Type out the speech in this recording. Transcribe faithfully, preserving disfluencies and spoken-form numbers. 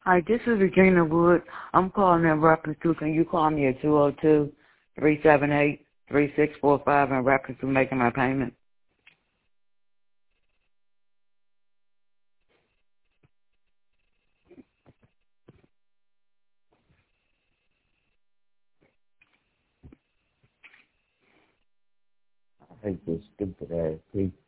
Hi, this is Regina Wood. I'm calling in reference to, can you call me at two oh two, three seven eight, three six four five in reference to making my payment? I hate this stupid ass people.